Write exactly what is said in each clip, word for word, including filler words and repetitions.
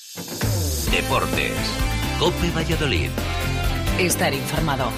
Deportes. COPE Valladolid. Estar informado.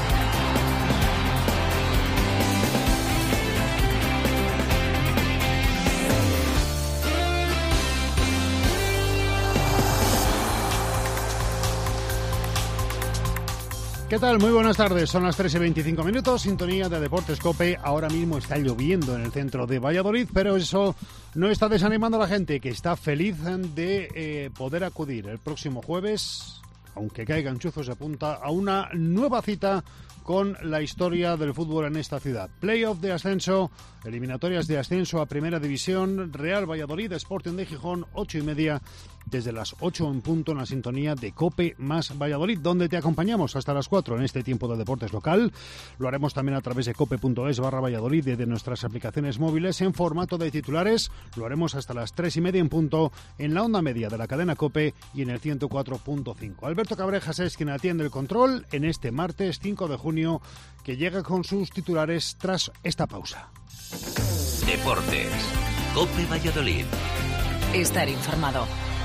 ¿Qué tal? Muy buenas tardes. Son las tres y veinticinco minutos. Sintonía de Deportes COPE. Ahora mismo está lloviendo en el centro de Valladolid, pero eso no está desanimando a la gente, que está feliz de eh, poder acudir el próximo jueves, aunque caigan chuzos de punta, a una nueva cita con la historia del fútbol en esta ciudad. Playoff de ascenso, eliminatorias de ascenso a Primera División, Real Valladolid, Sporting de Gijón, ocho y media, desde las ocho en punto en la sintonía de COPE más Valladolid, donde te acompañamos hasta las cuatro en este tiempo de deportes local. Lo haremos también a través de cope.es barra Valladolid y de nuestras aplicaciones móviles en formato de titulares. Lo haremos hasta las tres y media en punto en la onda media de la cadena COPE y en el ciento cuatro punto cinco. Alberto Cabrejas es quien atiende el control en este martes cinco de junio, que llega con sus titulares tras esta pausa. Deportes. COPE Valladolid. Estar informado.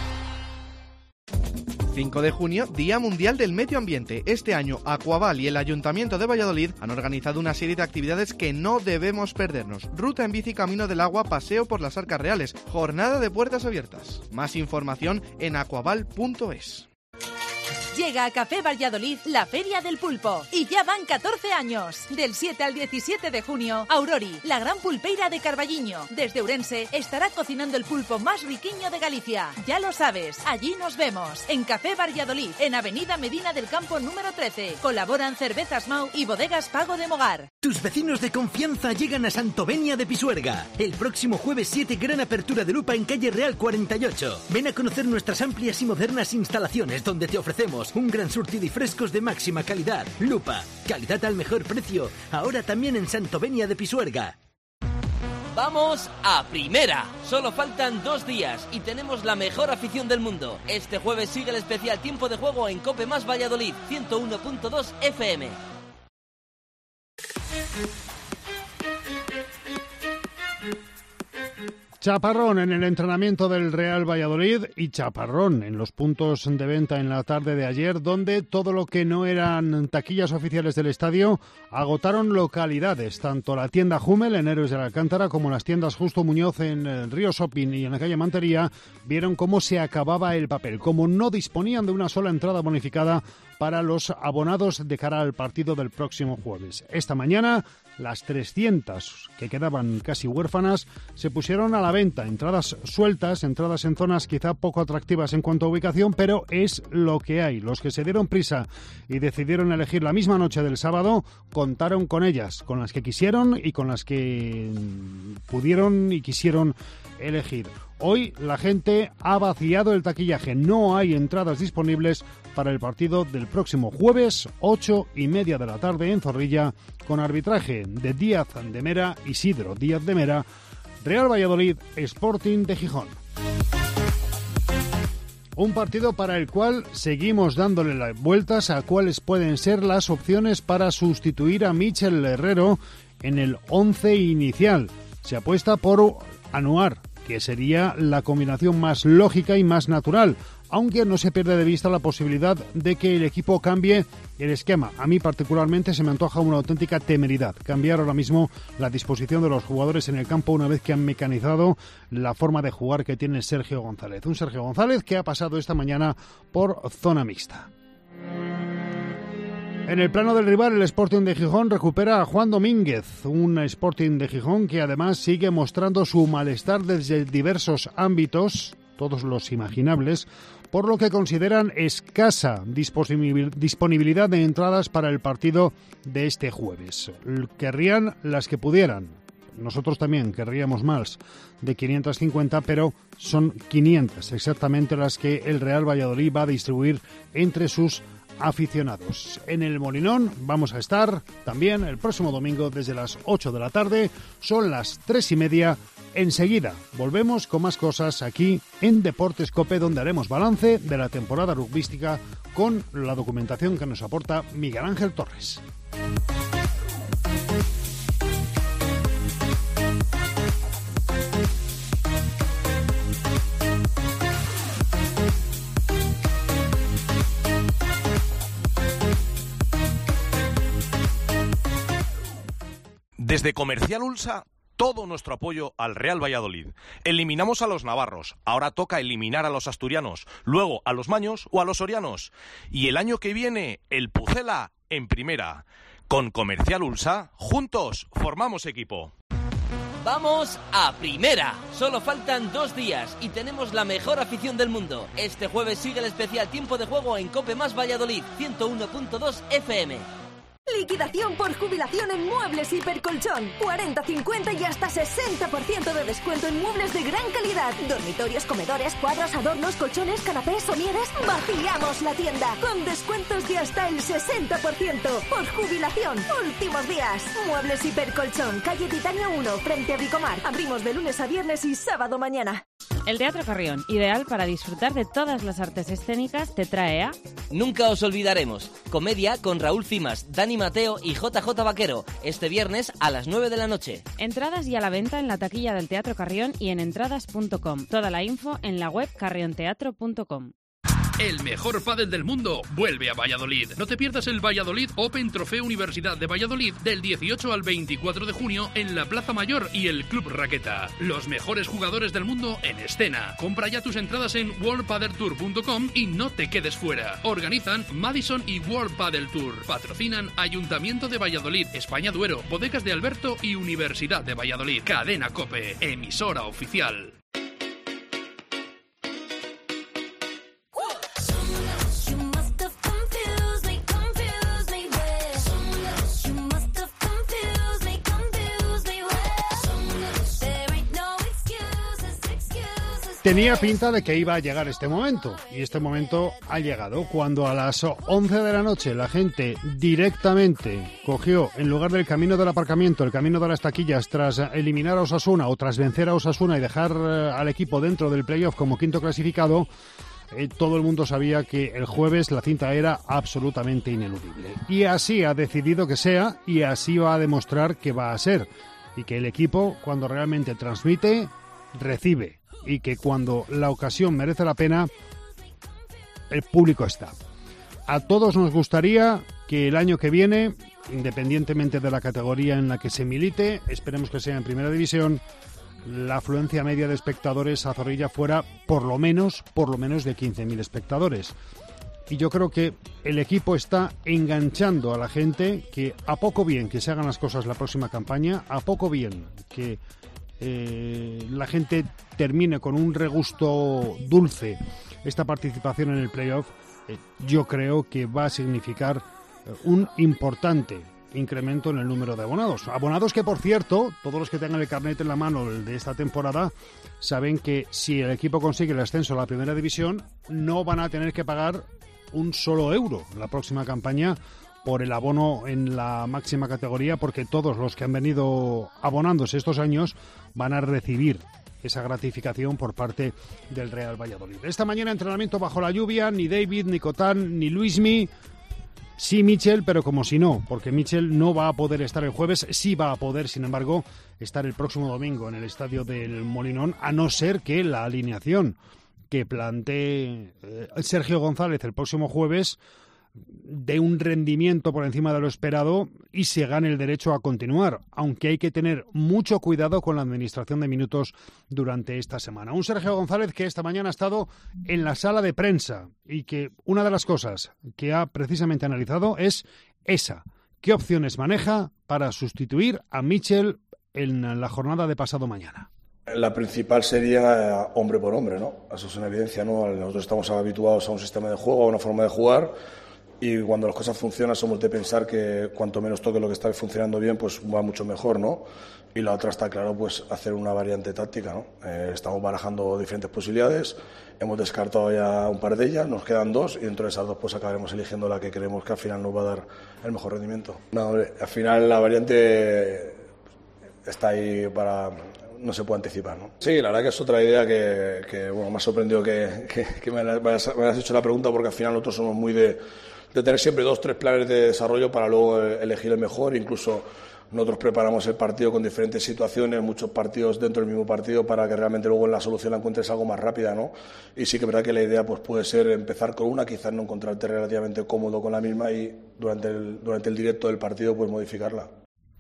cinco de junio, Día Mundial del Medio Ambiente. Este año, Aquaval y el Ayuntamiento de Valladolid han organizado una serie de actividades que no debemos perdernos. Ruta en bici Camino del Agua, paseo por las Arcas Reales, jornada de puertas abiertas. Más información en aquaval punto es. Llega a Café Valladolid la Feria del Pulpo y ya van catorce años. Del siete al diecisiete de junio, Aurori, la gran pulpeira de Carballiño, desde Ourense, estará cocinando el pulpo más riquiño de Galicia. Ya lo sabes, allí nos vemos. En Café Valladolid, en Avenida Medina del Campo número trece. Colaboran Cervezas Mau y Bodegas Pago de Mogar. Tus vecinos de confianza llegan a Santovenia de Pisuerga. El próximo jueves siete, gran apertura de Lupa en calle Real cuarenta y ocho. Ven a conocer nuestras amplias y modernas instalaciones, donde te ofrecemos un gran surtido y frescos de máxima calidad. Lupa, calidad al mejor precio, ahora también en Santovenia de Pisuerga. ¡Vamos a Primera! Solo faltan dos días y tenemos la mejor afición del mundo. Este jueves sigue el especial tiempo de juego en COPE más Valladolid, ciento uno punto dos F M. Chaparrón en el entrenamiento del Real Valladolid y chaparrón en los puntos de venta en la tarde de ayer, donde todo lo que no eran taquillas oficiales del estadio agotaron localidades. Tanto la tienda Hummel en Héroes de la Alcántara como las tiendas Justo Muñoz en el Río Shopping y en la calle Mantería vieron cómo se acababa el papel, como no disponían de una sola entrada bonificada para los abonados de cara al partido del próximo jueves. Esta mañana, las trescientas que quedaban casi huérfanas se pusieron a la venta. Entradas sueltas, entradas en zonas quizá poco atractivas en cuanto a ubicación, pero es lo que hay. Los que se dieron prisa y decidieron elegir la misma noche del sábado, contaron con ellas, con las que quisieron y con las que pudieron y quisieron elegir. Hoy la gente ha vaciado el taquillaje. No hay entradas disponibles para el partido del próximo jueves, ocho y media de la tarde en Zorrilla, con arbitraje de Díaz de Mera, Isidro Díaz de Mera, Real Valladolid, Sporting de Gijón. Un partido para el cual seguimos dándole las vueltas a cuáles pueden ser las opciones para sustituir a Michel Herrero en el once inicial. Se apuesta por Anuar, que sería la combinación más lógica y más natural, aunque no se pierde de vista la posibilidad de que el equipo cambie el esquema. A mí particularmente se me antoja una auténtica temeridad cambiar ahora mismo la disposición de los jugadores en el campo una vez que han mecanizado la forma de jugar que tiene Sergio González. Un Sergio González que ha pasado esta mañana por zona mixta. En el plano del rival, el Sporting de Gijón recupera a Juan Domínguez, un Sporting de Gijón que además sigue mostrando su malestar desde diversos ámbitos, todos los imaginables, por lo que consideran escasa disponibilidad de entradas para el partido de este jueves. Querrían las que pudieran. Nosotros también querríamos más de quinientas cincuenta, pero son quinientas exactamente las que el Real Valladolid va a distribuir entre sus aficionados. En el Molinón vamos a estar también el próximo domingo desde las ocho de la tarde. Son las tres y media. Enseguida volvemos con más cosas aquí en Deportes COPE, donde haremos balance de la temporada rugbística con la documentación que nos aporta Miguel Ángel Torres. Desde Comercial Ulsa, todo nuestro apoyo al Real Valladolid. Eliminamos a los navarros, ahora toca eliminar a los asturianos, luego a los maños o a los sorianos. Y el año que viene, el Pucela en primera. Con Comercial Ulsa, juntos formamos equipo. ¡Vamos a primera! Solo faltan dos días y tenemos la mejor afición del mundo. Este jueves sigue el especial tiempo de juego en Cope Más Valladolid, ciento uno punto dos F M. Liquidación por jubilación en Muebles Hipercolchón. cuarenta, cincuenta y hasta sesenta por ciento de descuento en muebles de gran calidad. Dormitorios, comedores, cuadros, adornos, colchones, canapés, somieres. Vaciamos la tienda con descuentos de hasta el sesenta por ciento. Por jubilación. Últimos días. Muebles Hipercolchón. Calle Titania uno, frente a Bricomar. Abrimos de lunes a viernes y sábado mañana. El Teatro Carrión, ideal para disfrutar de todas las artes escénicas, te trae a... Nunca os olvidaremos. Comedia con Raúl Cimas, Dani Mateo y J J Vaquero. Este viernes a las nueve de la noche. Entradas y a la venta en la taquilla del Teatro Carrión y en entradas punto com. Toda la info en la web carrionteatro punto com. El mejor pádel del mundo vuelve a Valladolid. No te pierdas el Valladolid Open Trofeo Universidad de Valladolid del dieciocho al veinticuatro de junio en la Plaza Mayor y el Club Raqueta. Los mejores jugadores del mundo en escena. Compra ya tus entradas en world padel tour punto com y no te quedes fuera. Organizan Madison y World Padel Tour. Patrocinan Ayuntamiento de Valladolid, España Duero, Bodegas de Alberto y Universidad de Valladolid. Cadena COPE, emisora oficial. Tenía pinta de que iba a llegar este momento, y este momento ha llegado cuando a las once de la noche la gente directamente cogió, en lugar del camino del aparcamiento, el camino de las taquillas, tras eliminar a Osasuna o tras vencer a Osasuna y dejar al equipo dentro del playoff como quinto clasificado. Eh, todo el mundo sabía que el jueves la cinta era absolutamente ineludible. Y así ha decidido que sea, y así va a demostrar que va a ser. Y que el equipo, cuando realmente transmite, recibe. Y que cuando la ocasión merece la pena, el público está. A todos nos gustaría que el año que viene, independientemente de la categoría en la que se milite, esperemos que sea en Primera División, la afluencia media de espectadores a Zorrilla fuera por lo menos, por lo menos de quince mil espectadores. Y yo creo que el equipo está enganchando a la gente, que a poco bien que se hagan las cosas la próxima campaña, a poco bien que eh, la gente termine con un regusto dulce esta participación en el playoff, eh, yo creo que va a significar eh, un importante incremento en el número de abonados. Abonados que, por cierto, todos los que tengan el carnet en la mano de esta temporada saben que si el equipo consigue el ascenso a la Primera División, no van a tener que pagar un solo euro la próxima campaña por el abono en la máxima categoría, porque todos los que han venido abonándose estos años van a recibir esa gratificación por parte del Real Valladolid. Esta mañana entrenamiento bajo la lluvia, ni David, ni Cotán, ni Luismi. Sí, Michel, pero como si no, porque Michel no va a poder estar el jueves, sí va a poder, sin embargo, estar el próximo domingo en el estadio del Molinón, a no ser que la alineación que plantee eh, Sergio González el próximo jueves dé un rendimiento por encima de lo esperado y se gane el derecho a continuar, aunque hay que tener mucho cuidado con la administración de minutos durante esta semana. Un Sergio González que esta mañana ha estado en la sala de prensa y que una de las cosas que ha precisamente analizado es esa. ¿Qué opciones maneja para sustituir a Michel en la jornada de pasado mañana? La principal sería hombre por hombre, ¿no? Eso es una evidencia, ¿no? Nosotros estamos habituados a un sistema de juego, a una forma de jugar. Y cuando las cosas funcionan somos de pensar que cuanto menos toque lo que está funcionando bien, pues va mucho mejor, ¿no? Y la otra está claro, pues hacer una variante táctica, ¿no? Eh, estamos barajando diferentes posibilidades, hemos descartado ya un par de ellas, nos quedan dos y dentro de esas dos pues acabaremos eligiendo la que creemos que al final nos va a dar el mejor rendimiento. No, hombre, al final la variante está ahí para... no se puede anticipar, ¿no? Sí, la verdad que es otra idea que, que bueno, me ha sorprendido que, que, que me, hayas, me hayas hecho la pregunta, porque al final nosotros somos muy de... de tener siempre dos, tres planes de desarrollo para luego elegir el mejor. Incluso nosotros preparamos el partido con diferentes situaciones, muchos partidos dentro del mismo partido, para que realmente luego en la solución la encuentres algo más rápida, ¿no? Y sí que es verdad que la idea pues puede ser empezar con una, quizás no encontrarte relativamente cómodo con la misma y durante el, durante el directo del partido pues modificarla.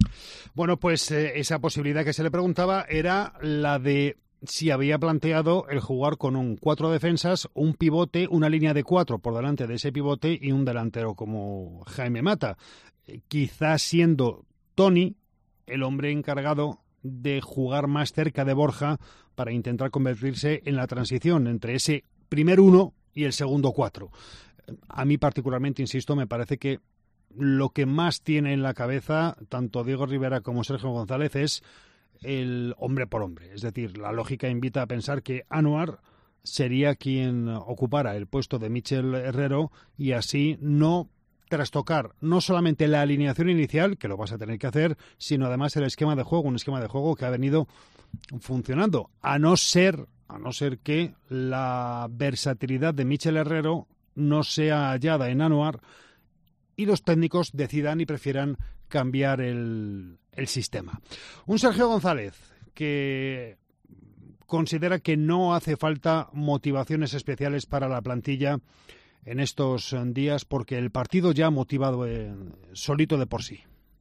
Bueno, pues eh, esa posibilidad que se le preguntaba era la de si había planteado el jugar con un cuatro defensas, un pivote, una línea de cuatro por delante de ese pivote y un delantero como Jaime Mata. Eh, quizás siendo Toni el hombre encargado de jugar más cerca de Borja para intentar convertirse en la transición entre ese primer uno y el segundo cuatro. A mí particularmente, insisto, me parece que lo que más tiene en la cabeza tanto Diego Rivera como Sergio González es el hombre por hombre. Es decir, la lógica invita a pensar que Anuar sería quien ocupara el puesto de Michel Herrero y así no trastocar no solamente la alineación inicial, que lo vas a tener que hacer, sino además el esquema de juego, un esquema de juego que ha venido funcionando, a no ser, a no ser que la versatilidad de Michel Herrero no sea hallada en Anuar y los técnicos decidan y prefieran cambiar el, el sistema. Un Sergio González que considera que no hace falta motivaciones especiales para la plantilla en estos días porque el partido ya ha motivado eh, solito de por sí.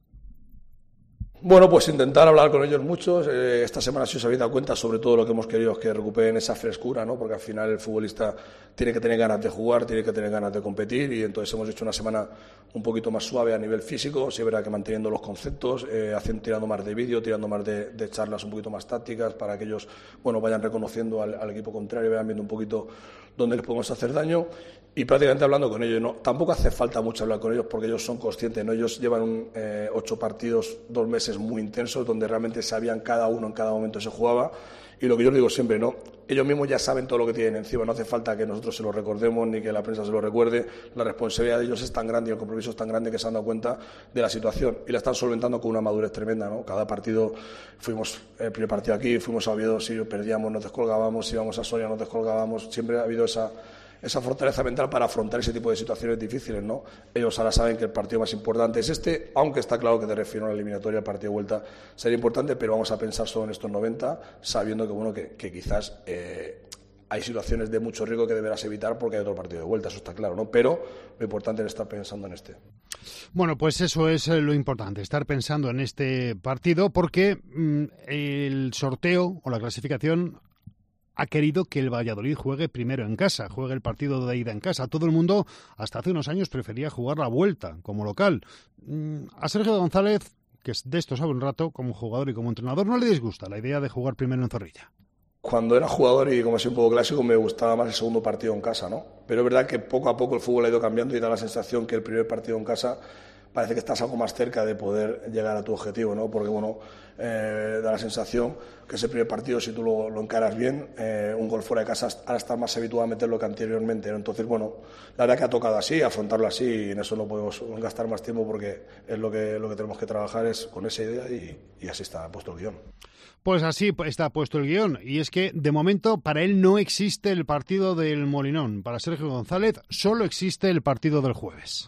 Bueno, pues intentar hablar con ellos mucho. Eh, esta semana, si os habéis dado cuenta, sobre todo lo que hemos querido es que recuperen esa frescura, ¿no? Porque al final el futbolista tiene que tener ganas de jugar, tiene que tener ganas de competir y entonces hemos hecho una semana un poquito más suave a nivel físico, sí es verdad que manteniendo los conceptos, eh, haciendo, tirando más de vídeo, tirando más de, de charlas un poquito más tácticas para que ellos, bueno, vayan reconociendo al, al equipo contrario, vayan viendo un poquito dónde les podemos hacer daño y prácticamente hablando con ellos. No, tampoco hace falta mucho hablar con ellos porque ellos son conscientes, ¿no? Ellos llevan un, eh, ocho partidos, dos meses muy intensos donde realmente sabían cada uno en cada momento se jugaba y lo que yo les digo siempre, ¿no? Ellos mismos ya saben todo lo que tienen encima, no hace falta que nosotros se lo recordemos ni que la prensa se lo recuerde, la responsabilidad de ellos es tan grande y el compromiso es tan grande que se han dado cuenta de la situación y la están solventando con una madurez tremenda, ¿no? Cada partido, fuimos el primer partido aquí, fuimos a Oviedo, si perdíamos nos descolgábamos, si íbamos a Soria nos descolgábamos, siempre ha habido esa esa fortaleza mental para afrontar ese tipo de situaciones difíciles, ¿no? Ellos ahora saben que el partido más importante es este, aunque está claro que te refiero a la eliminatoria, el partido de vuelta sería importante, pero vamos a pensar solo en estos noventa, sabiendo que, bueno, que, que quizás eh, hay situaciones de mucho riesgo que deberás evitar porque hay otro partido de vuelta, eso está claro, ¿no? Pero lo importante es estar pensando en este. Bueno, pues eso es lo importante, estar pensando en este partido porque mmm, el sorteo o la clasificación ha querido que el Valladolid juegue primero en casa, juegue el partido de ida en casa. Todo el mundo, hasta hace unos años, prefería jugar la vuelta como local. A Sergio González, que de esto sabe un rato, como jugador y como entrenador, no le disgusta la idea de jugar primero en Zorrilla. Cuando era jugador y como soy un poco clásico, me gustaba más el segundo partido en casa, ¿no? Pero es verdad que poco a poco el fútbol ha ido cambiando y da la sensación que el primer partido en casa parece que estás algo más cerca de poder llegar a tu objetivo, ¿no? Porque, bueno, eh, da la sensación que ese primer partido, si tú lo, lo encaras bien, eh, un gol fuera de casa, ahora estás más habituado a meterlo que anteriormente, ¿no? Entonces, bueno, la verdad que ha tocado así, afrontarlo así, y en eso no podemos gastar más tiempo porque es lo que, lo que tenemos que trabajar es con esa idea y, y así está puesto el guión. Pues así está puesto el guión, y es que de momento para él no existe el partido del Molinón. Para Sergio González solo existe el partido del jueves.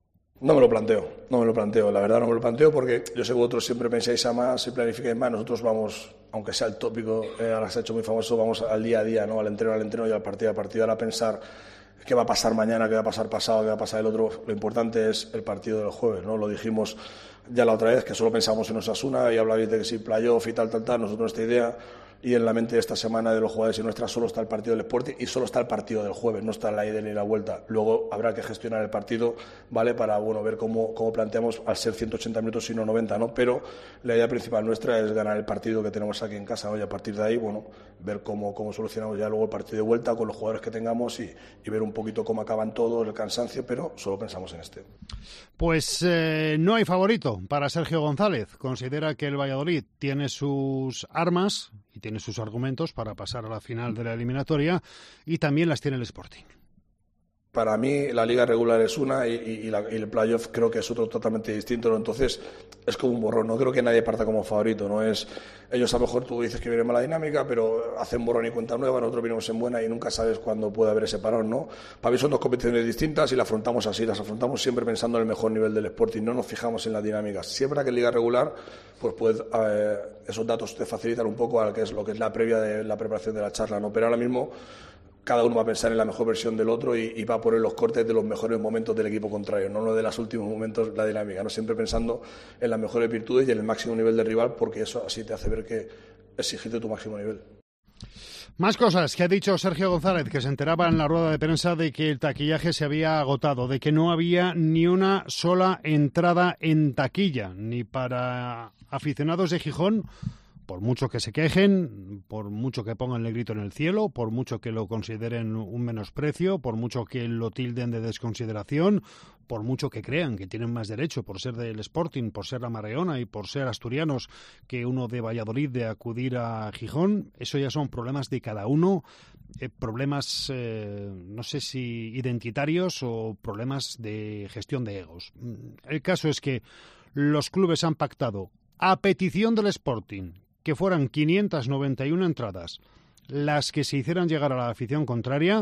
No me lo planteo, no me lo planteo, la verdad no me lo planteo porque yo sé que vosotros siempre pensáis a más y planificáis más, nosotros vamos, aunque sea el tópico, eh, ahora se ha hecho muy famoso, vamos al día a día, ¿no? Al entreno, al entreno y al partido a partido, ahora pensar qué va a pasar mañana, qué va a pasar pasado, qué va a pasar el otro, lo importante es el partido del jueves, ¿no? Lo dijimos ya la otra vez, que solo pensamos en Osasuna y hablabais de que si playoff y tal, tal, tal, nosotros nuestra idea y en la mente de esta semana de los jugadores y nuestra solo está el partido del Sporting y solo está el partido del jueves, no está la ida ni la vuelta. Luego habrá que gestionar el partido, ¿vale? Para, bueno, ver cómo, cómo planteamos al ser ciento ochenta minutos y no noventa, ¿no? Pero la idea principal nuestra es ganar el partido que tenemos aquí en casa, ¿no? Y a partir de ahí, bueno, ver cómo, cómo solucionamos ya luego el partido de vuelta con los jugadores que tengamos y, y ver un poquito cómo acaban todos, el cansancio, pero solo pensamos en este. Pues eh, no hay favorito para Sergio González. Considera que el Valladolid tiene sus armas y tiene sus argumentos para pasar a la final de la eliminatoria y también las tiene el Sporting. Para mí la liga regular es una y, y, y, la, y el playoff creo que es otro totalmente distinto, ¿no? Entonces es como un borrón, no creo que nadie parta como favorito, no es ellos a lo mejor tú dices que viene mala dinámica pero hacen borrón y cuenta nueva, nosotros venimos en buena y nunca sabes cuándo puede haber ese parón, ¿no? Para mí son dos competiciones distintas y las afrontamos así, las afrontamos siempre pensando en el mejor nivel del Sporting, no nos fijamos en las dinámicas, siempre que en liga regular pues puede, eh, esos datos te facilitan un poco a lo que es lo que es la previa de la preparación de la charla, ¿no? Pero ahora mismo cada uno va a pensar en la mejor versión del otro y, y va a poner los cortes de los mejores momentos del equipo contrario, no lo de los últimos momentos, la dinámica, no siempre pensando en las mejores virtudes y en el máximo nivel del rival, porque eso así te hace ver que exigirte tu máximo nivel. Más cosas que ha dicho Sergio González, que se enteraba en la rueda de prensa de que el taquillaje se había agotado, de que no había ni una sola entrada en taquilla, ni para aficionados de Gijón, por mucho que se quejen, por mucho que pongan el grito en el cielo, por mucho que lo consideren un menosprecio, por mucho que lo tilden de desconsideración, por mucho que crean que tienen más derecho por ser del Sporting, por ser la Marreona y por ser asturianos que uno de Valladolid de acudir a Gijón. Eso ya son problemas de cada uno, eh, problemas, eh, no sé si identitarios o problemas de gestión de egos. El caso es que los clubes han pactado, a petición del Sporting, que fueran quinientas noventa y una entradas las que se hicieran llegar a la afición contraria,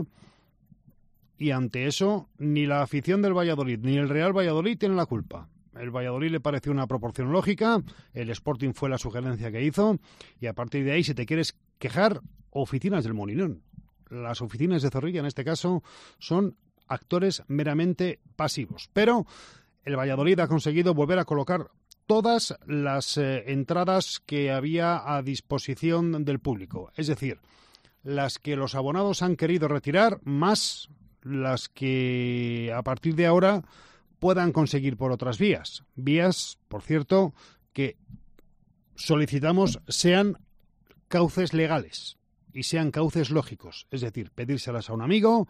y ante eso ni la afición del Valladolid ni el Real Valladolid tienen la culpa. El Valladolid le pareció una proporción lógica, el Sporting fue la sugerencia que hizo, y a partir de ahí, si te quieres quejar, oficinas del Molinón. Las oficinas de Zorrilla, en este caso, son actores meramente pasivos. Pero el Valladolid ha conseguido volver a colocar todas las eh, entradas que había a disposición del público, es decir, las que los abonados han querido retirar, más las que a partir de ahora puedan conseguir por otras vías. Vías, por cierto, que solicitamos sean cauces legales y sean cauces lógicos, es decir, pedírselas a un amigo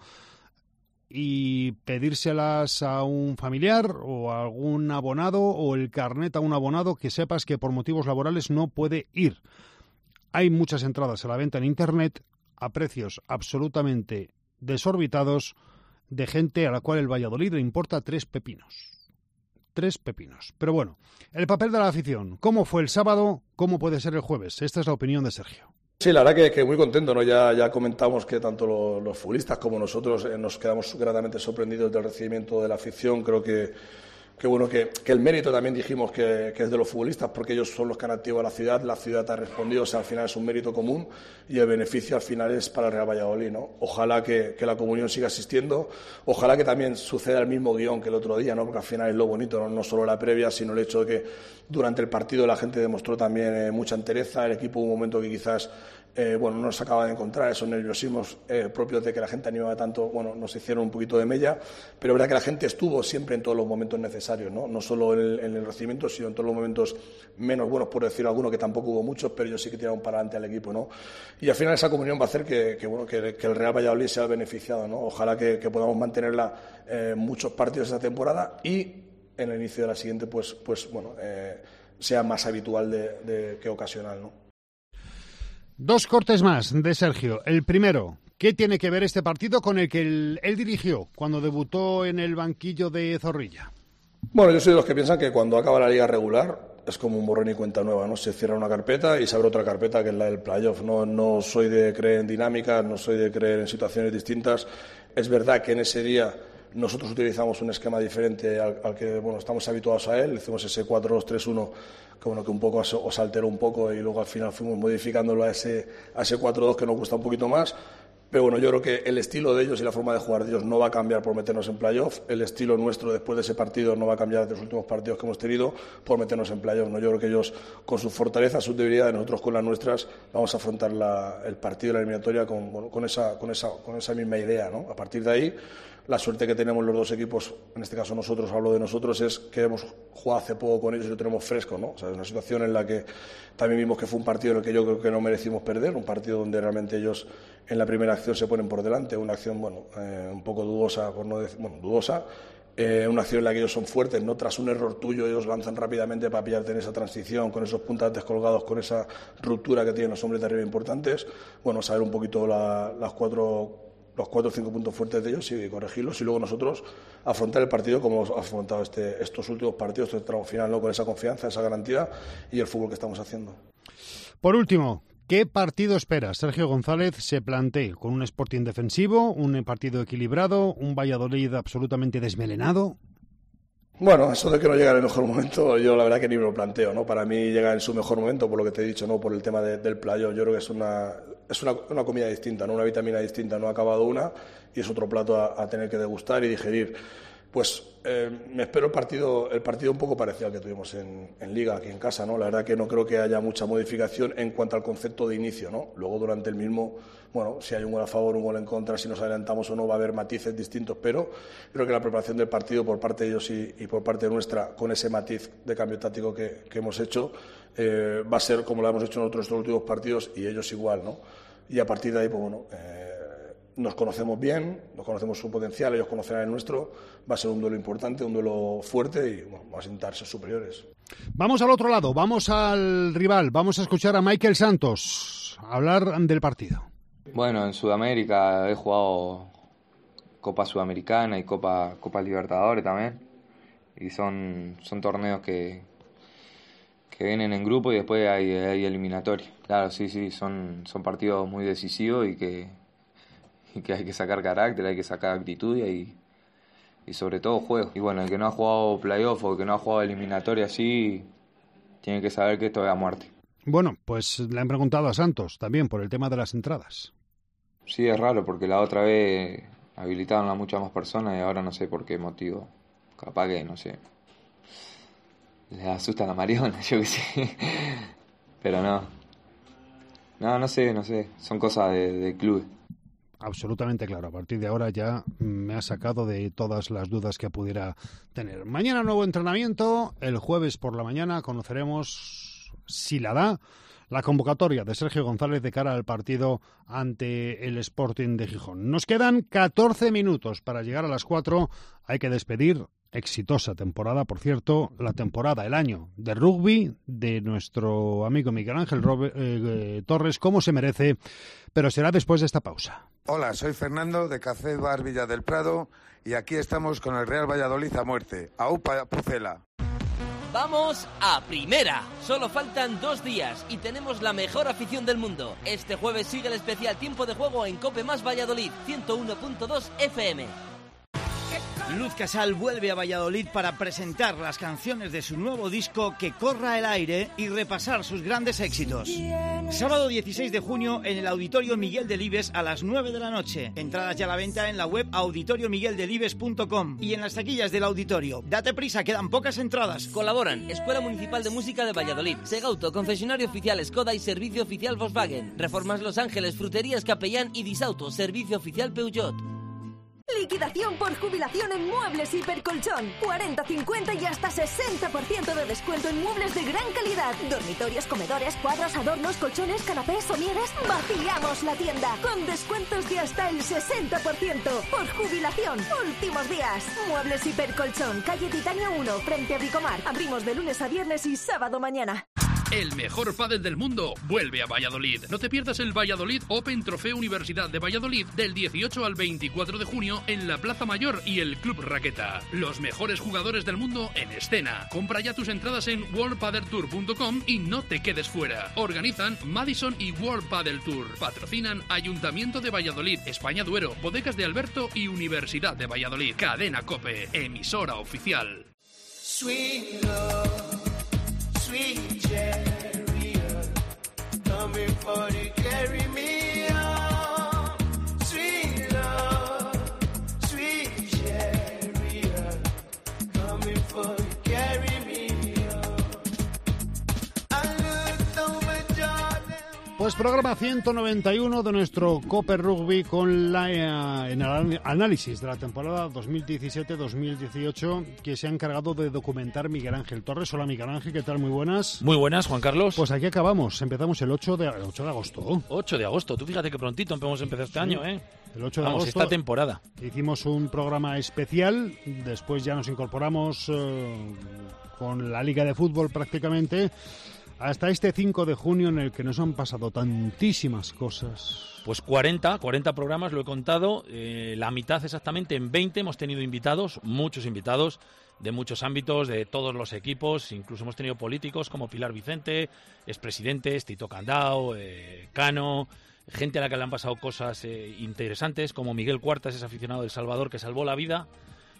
y pedírselas a un familiar o a algún abonado, o el carnet a un abonado que sepas que por motivos laborales no puede ir. Hay muchas entradas a la venta en Internet a precios absolutamente desorbitados de gente a la cual el Valladolid le importa tres pepinos. Tres pepinos. Pero bueno, el papel de la afición. ¿Cómo fue el sábado? ¿Cómo puede ser el jueves? Esta es la opinión de Sergio. Sí, la verdad que, que muy contento, ¿no? Ya, ya comentamos que tanto lo, los futbolistas como nosotros eh, nos quedamos gratamente sorprendidos del recibimiento de la afición. Creo que, que bueno, que, que el mérito también dijimos que, que es de los futbolistas, porque ellos son los que han activado la ciudad, la ciudad ha respondido, o sea, al final es un mérito común y el beneficio al final es para el Real Valladolid, ¿no? Ojalá que, que la comunión siga asistiendo, ojalá que también suceda el mismo guión que el otro día, ¿no? Porque al final es lo bonito, no, no solo la previa, sino el hecho de que durante el partido la gente demostró también eh, mucha entereza, el equipo hubo un momento que quizás Eh, bueno, no nos acaba de encontrar esos nerviosismos eh, propios de que la gente animaba tanto, bueno, nos hicieron un poquito de mella, pero es verdad que la gente estuvo siempre en todos los momentos necesarios, no, no solo en el, en el recibimiento, sino en todos los momentos menos buenos, por decir alguno, que tampoco hubo muchos, pero ellos sí que tiraron para adelante al equipo, ¿no? Y al final esa comunión va a hacer que, que, bueno, que, que el Real Valladolid sea el beneficiado, ¿no? Ojalá que, que podamos mantenerla eh, muchos partidos esta temporada y en el inicio de la siguiente, pues, pues bueno, eh, sea más habitual de, de, que ocasional, ¿no? Dos cortes más de Sergio. El primero, ¿qué tiene que ver este partido con el que él, él dirigió cuando debutó en el banquillo de Zorrilla? Bueno, yo soy de los que piensan que cuando acaba la liga regular es como un borrón y cuenta nueva, ¿no? Se cierra una carpeta y se abre otra carpeta que es la del playoff. No, no soy de creer en dinámicas, no soy de creer en situaciones distintas. Es verdad que en ese día nosotros utilizamos un esquema diferente al, al que bueno estamos habituados a él. Hicimos ese cuatro dos tres uno que, bueno, que un poco os alteró un poco y luego al final fuimos modificándolo a ese, a ese cuatro dos que nos gusta un poquito más. Pero bueno, yo creo que el estilo de ellos y la forma de jugar de ellos no va a cambiar por meternos en playoff. El estilo nuestro después de ese partido no va a cambiar de los últimos partidos que hemos tenido por meternos en playoff, ¿no? Yo creo que ellos con sus fortalezas, sus debilidades, nosotros con las nuestras, vamos a afrontar la, el partido de la eliminatoria con, bueno, con, esa, con, esa, con esa misma idea, ¿no? A partir de ahí, la suerte que tenemos los dos equipos, en este caso nosotros, hablo de nosotros, es que hemos jugado hace poco con ellos y lo tenemos fresco, ¿no? O sea, es una situación en la que también vimos que fue un partido en el que yo creo que no merecimos perder, un partido donde realmente ellos en la primera acción se ponen por delante, una acción, bueno, eh, un poco dudosa, por no decir, bueno, dudosa, eh, una acción en la que ellos son fuertes, no tras un error tuyo ellos lanzan rápidamente para pillarte en esa transición, con esos puntas descolgados, con esa ruptura que tienen los hombres de arriba importantes, bueno, saber un poquito la, las cuatro los cuatro o cinco puntos fuertes de ellos y corregirlos y luego nosotros afrontar el partido como hemos afrontado este, estos últimos partidos, este tramo final, ¿no? Con esa confianza, esa garantía y el fútbol que estamos haciendo. Por último, ¿qué partido espera Sergio González se plantee? ¿Con un Sporting defensivo, un partido equilibrado, un Valladolid absolutamente desmelenado? Bueno, eso de que no llega en el mejor momento, yo la verdad que ni me lo planteo, ¿no? Para mí llega en su mejor momento, por lo que te he dicho, ¿no? Por el tema de, del playo, yo creo que es una es una, una comida distinta, ¿no? Una vitamina distinta, no ha acabado una y es otro plato a, a tener que degustar y digerir. Pues eh, me espero el partido el partido un poco parecido al que tuvimos en, en Liga, aquí en casa, ¿no? La verdad que no creo que haya mucha modificación en cuanto al concepto de inicio, ¿no? Luego durante el mismo, bueno, si hay un gol a favor, un gol en contra, si nos adelantamos o no, va a haber matices distintos, pero creo que la preparación del partido por parte de ellos y, y por parte nuestra, con ese matiz de cambio táctico que, que hemos hecho, eh, va a ser como lo hemos hecho nosotros estos últimos partidos y ellos igual, ¿no? Y a partir de ahí, pues bueno, eh, nos conocemos bien, nos conocemos su potencial, ellos conocerán el nuestro, va a ser un duelo importante, un duelo fuerte y bueno, vamos a intentar ser superiores. Vamos al otro lado, vamos al rival, vamos a escuchar a Michael Santos hablar del partido. Bueno, en Sudamérica he jugado Copa Sudamericana y Copa, Copa Libertadores también, y son, son torneos que, que vienen en grupo y después hay, hay eliminatorias. Claro, sí, sí, son, son partidos muy decisivos y que y que hay que sacar carácter, hay que sacar actitud y, y sobre todo juego. Y bueno, el que no ha jugado playoff o el que no ha jugado eliminatoria así, tiene que saber que esto es a muerte. Bueno, pues le han preguntado a Santos también por el tema de las entradas. Sí, es raro porque la otra vez habilitaron a muchas más personas y ahora no sé por qué motivo. Capaz que, no sé, les asusta la Mariona, yo qué sé. Pero no. No, no sé, no sé. Son cosas de, de clubes. Absolutamente claro. A partir de ahora ya me ha sacado de todas las dudas que pudiera tener. Mañana nuevo entrenamiento. El jueves por la mañana conoceremos, si la da, la convocatoria de Sergio González de cara al partido ante el Sporting de Gijón. Nos quedan catorce minutos para llegar a las cuatro. Hay que despedir. Exitosa temporada, por cierto, la temporada, el año de rugby de nuestro amigo Miguel Ángel Robert, eh, Torres, como se merece, pero será después de esta pausa. Hola, soy Fernando de Café Bar Villa del Prado y aquí estamos con el Real Valladolid a muerte. ¡Aupa Pucela! ¡Vamos a Primera! Solo faltan dos días y tenemos la mejor afición del mundo. Este jueves sigue el especial tiempo de juego en Cope Más Valladolid, ciento uno punto dos F M. Luz Casal vuelve a Valladolid para presentar las canciones de su nuevo disco Que corra el aire y repasar sus grandes éxitos. Sábado dieciséis de junio en el Auditorio Miguel Delibes a las nueve de la noche. Entradas ya a la venta en la web auditorio miguel delibes punto com y en las taquillas del auditorio. Date prisa, quedan pocas entradas. Colaboran Escuela Municipal de Música de Valladolid, Segauto, Concesionario Oficial Skoda y Servicio Oficial Volkswagen, Reformas Los Ángeles, Fruterías Capellán y Disauto, Servicio Oficial Peugeot. Liquidación por jubilación en Muebles Hipercolchón. cuarenta, cincuenta y hasta sesenta por ciento de descuento en muebles de gran calidad. Dormitorios, comedores, cuadros, adornos, colchones, canapés, somieres. Vaciamos la tienda con descuentos de hasta el sesenta por ciento. Por jubilación. Últimos días. Muebles Hipercolchón. Calle Titania uno, frente a Bricomar. Abrimos de lunes a viernes y sábado mañana. El mejor pádel del mundo vuelve a Valladolid. No te pierdas el Valladolid Open Trofeo Universidad de Valladolid del dieciocho al veinticuatro de junio en la Plaza Mayor y el Club Raqueta. Los mejores jugadores del mundo en escena. Compra ya tus entradas en world padel tour punto com y no te quedes fuera. Organizan Madison y World Padel Tour. Patrocinan Ayuntamiento de Valladolid, España Duero, Bodegas de Alberto y Universidad de Valladolid. Cadena COPE, emisora oficial. Sweet love. Sweet chariot, coming for to carry me on. Sweet love, sweet chariot, coming for to carry me on. I looked over Jordan. Pues programa ciento noventa y uno de nuestro Cope Rugby con la, eh, en el análisis de la temporada dos mil diecisiete dos mil dieciocho que se ha encargado de documentar Miguel Ángel Torres. Hola Miguel Ángel, ¿qué tal? Muy buenas. Muy buenas, Juan Carlos. Pues aquí acabamos, empezamos el ocho de, ocho de agosto. ocho de agosto, tú fíjate que prontito hemos empezado este sí. año, ¿eh? El ocho de Vamos, agosto. esta temporada. Hicimos un programa especial, después ya nos incorporamos eh, con la Liga de Fútbol prácticamente. Hasta este cinco de junio en el que nos han pasado tantísimas cosas. Pues cuarenta, cuarenta programas, lo he contado, eh, la mitad exactamente, en veinte hemos tenido invitados, muchos invitados de muchos ámbitos, de todos los equipos, incluso hemos tenido políticos como Pilar Vicente, expresidentes, Tito Candao, eh, Cano, gente a la que le han pasado cosas eh, interesantes, como Miguel Cuartas, ese aficionado del Salvador que salvó la vida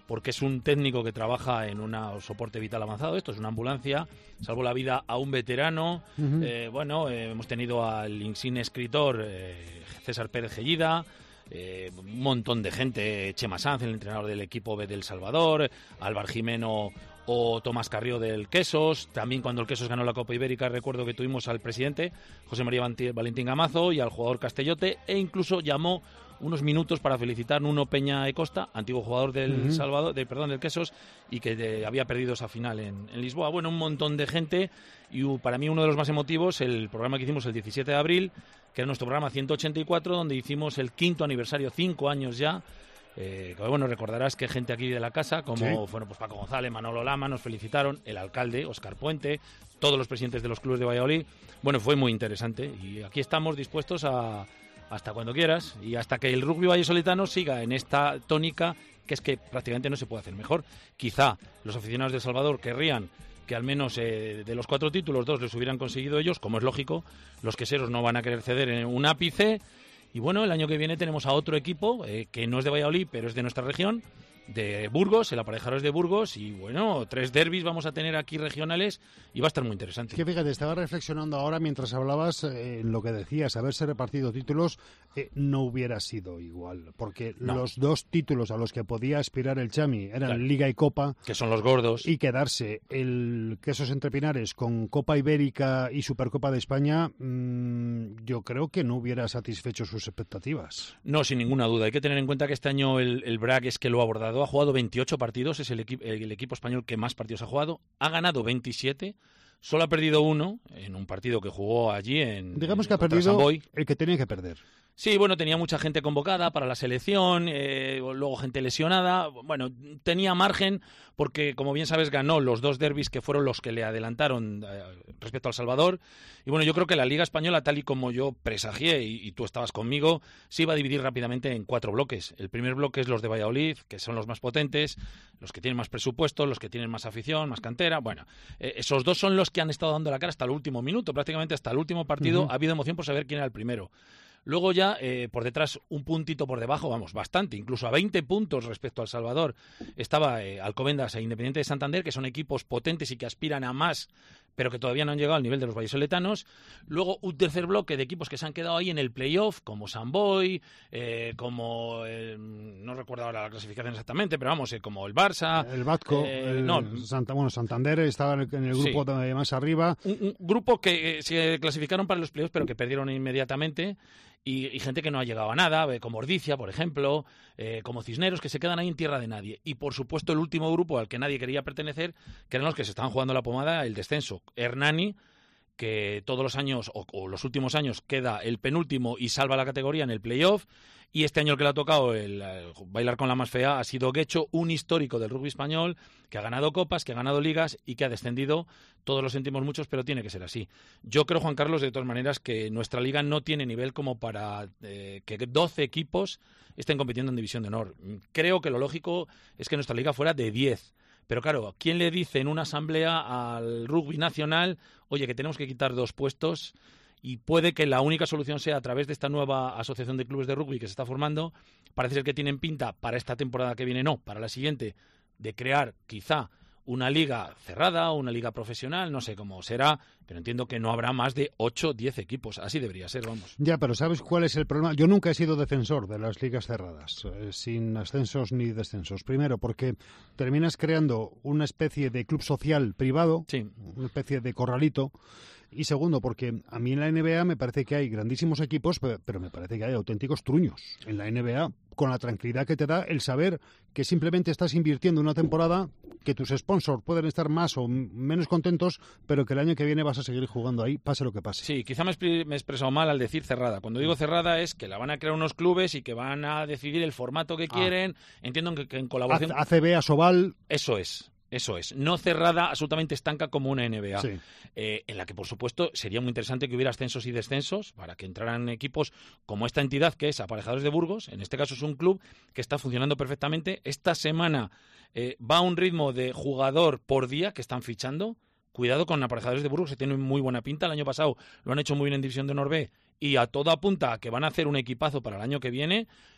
porque es un técnico que trabaja en un soporte vital avanzado. Esto es una ambulancia, salvó la vida a un veterano. Uh-huh. eh, bueno, eh, hemos tenido al insigne escritor eh, César Pérez Gellida, eh, un montón de gente, Chema Sanz, el entrenador del equipo B del Salvador, Álvaro Jimeno o Tomás Carrió del Quesos. También cuando el Quesos ganó la Copa Ibérica, recuerdo que tuvimos al presidente José María Valentín Gamazo y al jugador Castellote, e incluso llamó unos minutos para felicitar a Nuno Peña de Costa, antiguo jugador del uh-huh. Salvador, de, perdón, del Quesos, y que de, había perdido esa final en, en Lisboa. Bueno, un montón de gente, y uh, para mí uno de los más emotivos, el programa que hicimos el diecisiete de abril, que era nuestro programa ciento ochenta y cuatro, donde hicimos el quinto aniversario, cinco años ya. Eh, bueno, recordarás que gente aquí de la casa, como sí. bueno, pues Paco González, Manolo Lama, nos felicitaron, el alcalde, Óscar Puente, todos los presidentes de los clubes de Valladolid. Bueno, fue muy interesante, y aquí estamos dispuestos a hasta cuando quieras, y hasta que el rugby vallisoletano siga en esta tónica, que es que prácticamente no se puede hacer mejor. Quizá los aficionados de El Salvador querrían que al menos eh, de los cuatro títulos, dos los hubieran conseguido ellos, como es lógico. Los queseros no van a querer ceder en un ápice. Y bueno, el año que viene tenemos a otro equipo, eh, que no es de Valladolid, pero es de nuestra región, de Burgos, el aparejador es de Burgos, y bueno, tres derbis vamos a tener aquí regionales, y va a estar muy interesante. Que fíjate, estaba reflexionando ahora mientras hablabas eh, en lo que decías, haberse repartido títulos eh, no hubiera sido igual, porque no. los dos títulos a los que podía aspirar el Chami eran claro. Liga y Copa, que son los gordos, y quedarse el Quesos Entre Pinares con Copa Ibérica y Supercopa de España, mmm, yo creo que no hubiera satisfecho sus expectativas. No, sin ninguna duda. Hay que tener en cuenta que este año el, el B R A C es que lo ha abordado. Ha jugado veintiocho partidos, es el, equi- el equipo español que más partidos ha jugado. Ha ganado veintisiete, solo ha perdido uno en un partido que jugó allí en Digamos en, que ha perdido Samboy. El que tenía que perder. Sí, bueno, tenía mucha gente convocada para la selección, eh, luego gente lesionada. Bueno, tenía margen porque, como bien sabes, ganó los dos derbis que fueron los que le adelantaron eh, respecto al Salvador. Y bueno, yo creo que la Liga Española, tal y como yo presagié, y, y tú estabas conmigo, se iba a dividir rápidamente en cuatro bloques. El primer bloque es los de Valladolid, que son los más potentes, los que tienen más presupuesto, los que tienen más afición, más cantera. Bueno, eh, esos dos son los que han estado dando la cara hasta el último minuto, prácticamente hasta el último partido. Uh-huh. Ha habido emoción por saber quién era el primero. Luego ya, eh, por detrás, un puntito por debajo, vamos, bastante, incluso a veinte puntos respecto al Salvador, estaba eh, Alcobendas e Independiente de Santander, que son equipos potentes y que aspiran a más, pero que todavía no han llegado al nivel de los vallisoletanos. Luego, un tercer bloque de equipos que se han quedado ahí en el playoff, como Samboy, eh, como, eh, no recuerdo ahora la clasificación exactamente, pero vamos, eh, como el Barça. El Batco, eh, el, no, Santa, bueno, Santander estaba en el, en el grupo sí. de más arriba. Un, un grupo que eh, se clasificaron para los playoffs, pero que perdieron inmediatamente. Y, y gente que no ha llegado a nada, eh, como Ordicia, por ejemplo, eh, como Cisneros, que se quedan ahí en tierra de nadie. Y, por supuesto, el último grupo al que nadie quería pertenecer, que eran los que se estaban jugando la pomada, el descenso. Hernani, que todos los años, o, o los últimos años, queda el penúltimo y salva la categoría en el playoff. Y este año el que le ha tocado el, el bailar con la más fea ha sido Guecho, un histórico del rugby español, que ha ganado copas, que ha ganado ligas y que ha descendido. Todos lo sentimos muchos, pero tiene que ser así. Yo creo, Juan Carlos, de todas maneras, que nuestra liga no tiene nivel como para eh, que doce equipos estén compitiendo en División de Honor. Creo que lo lógico es que nuestra liga fuera de diez. Pero claro, ¿quién le dice en una asamblea al rugby nacional, oye, que tenemos que quitar dos puestos? Y puede que la única solución sea a través de esta nueva asociación de clubes de rugby que se está formando. Parece ser que tienen pinta para esta temporada que viene, no, para la siguiente, de crear quizá una liga cerrada, una liga profesional, no sé cómo será, pero entiendo que no habrá más de ocho o diez equipos. Así debería ser, vamos. Ya, pero ¿sabes cuál es el problema? Yo nunca he sido defensor de las ligas cerradas, eh, sin ascensos ni descensos. Primero, porque terminas creando una especie de club social privado, sí. una especie de corralito. Y segundo, porque a mí en la N B A me parece que hay grandísimos equipos, pero me parece que hay auténticos truños en la N B A, con la tranquilidad que te da el saber que simplemente estás invirtiendo una temporada, que tus sponsors pueden estar más o menos contentos, pero que el año que viene vas a seguir jugando ahí, pase lo que pase. Sí, quizá me he expresado mal al decir cerrada. Cuando digo cerrada es que la van a crear unos clubes y que van a decidir el formato que quieren. Ah. Entiendo que, que en colaboración... A C B, Asobal... Eso es. Eso es, no cerrada, absolutamente estanca como una N B A, sí. eh, en la que, por supuesto, sería muy interesante que hubiera ascensos y descensos para que entraran equipos como esta entidad que es Aparejadores de Burgos. En este caso es un club que está funcionando perfectamente. Esta semana eh, va a un ritmo de jugador por día que están fichando. Cuidado con Aparejadores de Burgos, que tienen muy buena pinta. El año pasado lo han hecho muy bien en División de Honor B y a todo apunta a que van a hacer un equipazo para el año que viene.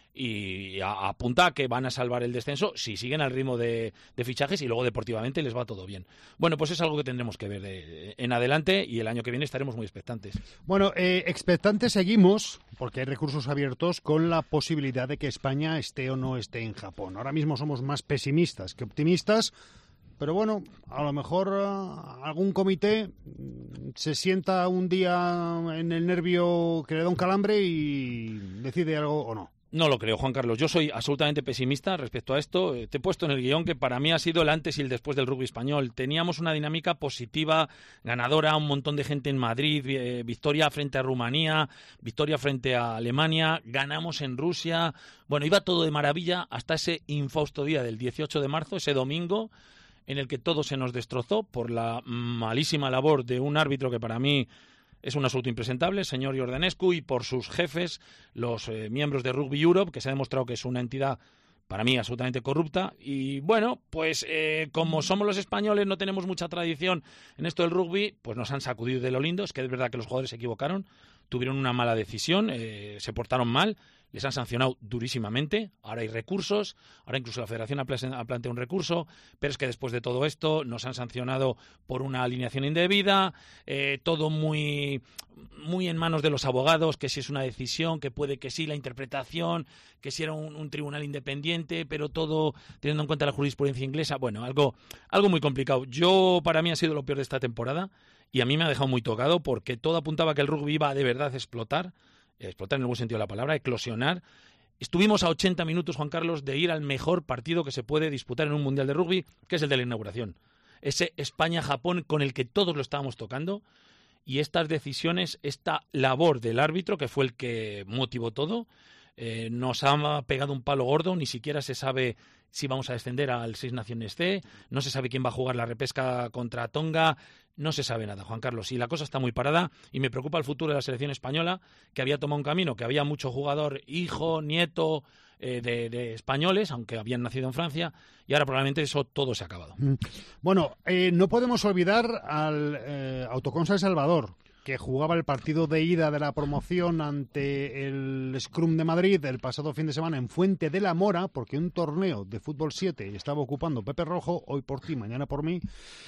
y a- apunta a que van a salvar el descenso si siguen al ritmo de, de fichajes y luego deportivamente les va todo bien. Bueno, pues es algo que tendremos que ver eh, en adelante y el año que viene estaremos muy expectantes. Bueno, eh, expectantes seguimos, porque hay recursos abiertos, con la posibilidad de que España esté o no esté en Japón. Ahora mismo somos más pesimistas que optimistas, pero bueno, a lo mejor uh, algún comité mm, se sienta un día en el nervio que le da un calambre y decide algo o no. No lo creo, Juan Carlos. Yo soy absolutamente pesimista respecto a esto. Eh, Te he puesto en el guión que para mí ha sido el antes y el después del rugby español. Teníamos una dinámica positiva, ganadora, un montón de gente en Madrid, eh, victoria frente a Rumanía, victoria frente a Alemania, ganamos en Rusia. Bueno, iba todo de maravilla hasta ese infausto día del dieciocho de marzo, ese domingo, en el que todo se nos destrozó por la malísima labor de un árbitro que para mí es un asunto impresentable, el señor Iordanescu, y por sus jefes, los eh, miembros de Rugby Europe, que se ha demostrado que es una entidad, para mí, absolutamente corrupta. Y bueno, pues eh, como somos los españoles, no tenemos mucha tradición en esto del rugby, pues nos han sacudido de lo lindo. Es que es verdad que los jugadores se equivocaron, tuvieron una mala decisión, eh, se portaron mal, les han sancionado durísimamente. Ahora hay recursos, ahora incluso la Federación ha planteado un recurso, pero es que después de todo esto nos han sancionado por una alineación indebida, eh, todo muy, muy en manos de los abogados, que si es una decisión, que puede que sí, la interpretación, que si era un, un tribunal independiente, pero todo teniendo en cuenta la jurisprudencia inglesa. Bueno, algo, algo muy complicado. Yo, para mí, ha sido lo peor de esta temporada y a mí me ha dejado muy tocado porque todo apuntaba que el rugby iba a de verdad a explotar, explotar en el buen sentido de la palabra, eclosionar. Estuvimos a ochenta minutos, Juan Carlos, de ir al mejor partido que se puede disputar en un Mundial de Rugby, que es el de la inauguración. Ese España-Japón con el que todos lo estábamos tocando, y estas decisiones, esta labor del árbitro, que fue el que motivó todo, eh, nos ha pegado un palo gordo. Ni siquiera se sabe si vamos a descender al Seis Naciones C, no se sabe quién va a jugar la repesca contra Tonga, no se sabe nada, Juan Carlos, y la cosa está muy parada y me preocupa el futuro de la selección española, que había tomado un camino, que había mucho jugador, hijo, nieto eh, de, de españoles, aunque habían nacido en Francia, y ahora probablemente eso todo se ha acabado. Bueno, eh, no podemos olvidar al eh, Autoconsa El Salvador, que jugaba el partido de ida de la promoción ante el Scrum de Madrid el pasado fin de semana en Fuente de la Mora, porque un torneo de fútbol siete estaba ocupando Pepe Rojo, hoy por ti, mañana por mí,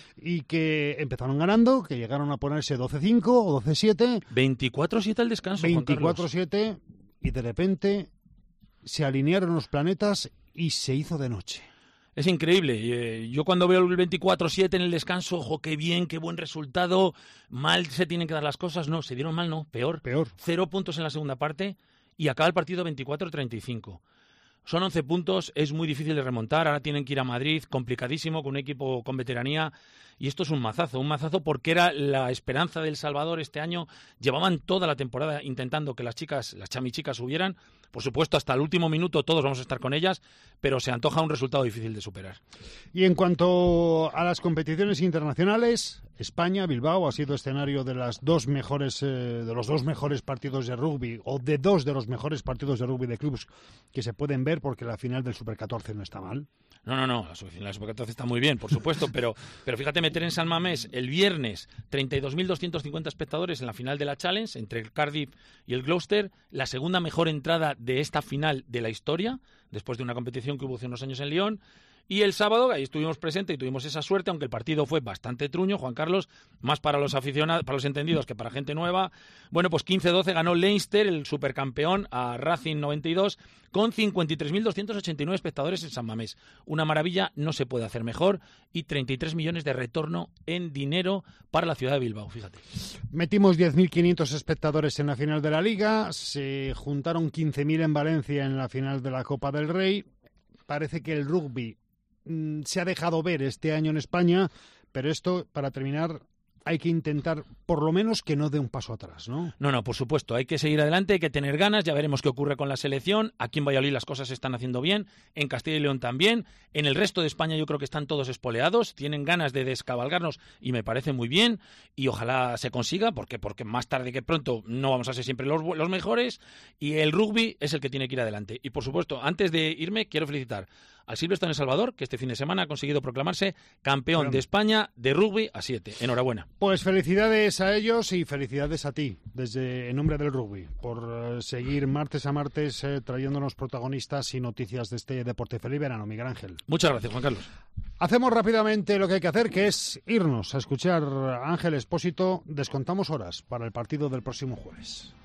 y que empezaron ganando, que llegaron a ponerse doce cinco o doce siete. veinticuatro siete al descanso, veinticuatro siete, y de repente se alinearon los planetas y se hizo de noche. Es increíble. Eh, yo cuando veo el veinticuatro siete en el descanso, ojo, qué bien, qué buen resultado, mal se tienen que dar las cosas. No, se dieron mal, no, peor. Peor. Cero puntos en la segunda parte y acaba el partido veinticuatro treinta y cinco. Son once puntos, es muy difícil de remontar. Ahora tienen que ir a Madrid, complicadísimo, con un equipo con veteranía. Y esto es un mazazo, un mazazo porque era la esperanza del Salvador este año. Llevaban toda la temporada intentando que las chicas, las chamichicas subieran. Por supuesto, hasta el último minuto todos vamos a estar con ellas, pero se antoja un resultado difícil de superar. Y en cuanto a las competiciones internacionales, España, Bilbao, ha sido escenario de las dos mejores, eh, de los dos mejores partidos de rugby, o de dos de los mejores partidos de rugby de clubs que se pueden ver, porque la final del Super catorce no está mal. No, no, no, la final del Super catorce está muy bien, por supuesto, pero, pero fíjate, meter en San Mamés el viernes treinta y dos mil doscientos cincuenta espectadores en la final de la Challenge entre el Cardiff y el Gloucester, la segunda mejor entrada de esta final de la historia, después de una competición que hubo hace unos años en Lyon. Y el sábado, ahí estuvimos presentes y tuvimos esa suerte, aunque el partido fue bastante truño, Juan Carlos, más para los aficionados, para los entendidos que para gente nueva. Bueno, pues quince doce ganó Leinster, el supercampeón, a Racing noventa y dos, con cincuenta y tres mil doscientos ochenta y nueve espectadores en San Mamés. Una maravilla, no se puede hacer mejor, y treinta y tres millones de retorno en dinero para la ciudad de Bilbao, fíjate. Metimos diez mil quinientos espectadores en la final de la Liga, se juntaron quince mil en Valencia en la final de la Copa del Rey. Parece que el rugby se ha dejado ver este año en España, pero esto, para terminar, hay que intentar por lo menos que no dé un paso atrás, ¿no? No, no, por supuesto, hay que seguir adelante, hay que tener ganas, ya veremos qué ocurre con la selección. Aquí en Valladolid las cosas se están haciendo bien, en Castilla y León también, en el resto de España yo creo que están todos espoleados, tienen ganas de descabalgarnos y me parece muy bien, y ojalá se consiga, porque porque más tarde que pronto no vamos a ser siempre los, los mejores, y el rugby es el que tiene que ir adelante. Y por supuesto, antes de irme, quiero felicitar al Silverstone en El Salvador, que este fin de semana ha conseguido proclamarse campeón Bien. de España de rugby a siete. Enhorabuena. Pues felicidades a ellos y felicidades a ti, desde en nombre del rugby, por eh, seguir martes a martes eh, trayéndonos protagonistas y noticias de este deporte. Feliz verano, Miguel Ángel. Muchas gracias, Juan Carlos. Hacemos rápidamente lo que hay que hacer, que es irnos a escuchar a Ángel Expósito. Descontamos horas para el partido del próximo jueves.